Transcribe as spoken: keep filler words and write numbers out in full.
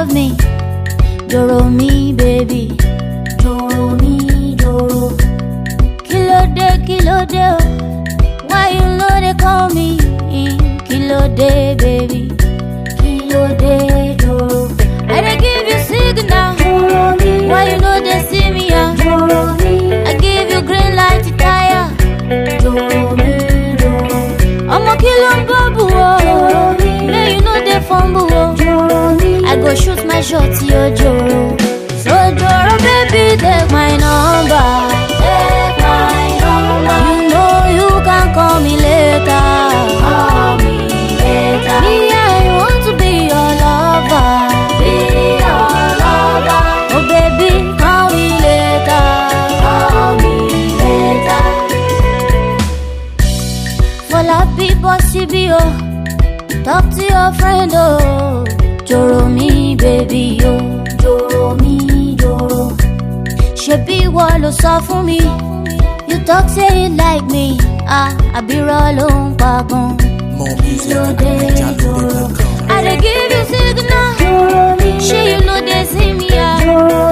love me. Doro me, baby. Doro me, doro. Kilo de, kilo de. Why you know they call me? Kilo de, baby. Kilo de, doro. I dey give you signal. Doro me. Why you know they see me? Ah? Doro me. I give you green light to tire. Doro me, doro. I'm a kilo babu. Doro me. May you know they fumble. Doro me. I go shoot my shot to your Joro. So Joro, baby, take my number. Take my number. You know you can call me later. Call me later. Me, I want to be your lover. Be your lover. Oh baby, call me later. Call me later. For la people, C B O. Talk to your friend, oh. Joro me, baby, oh. Joro me, joro. Shebi walo so for me. You talk say it like me. Ah, I be rollin' pagon. More music at Jalo dot com. I dey give you signal. Joro me. She you know they see me, ah. Joro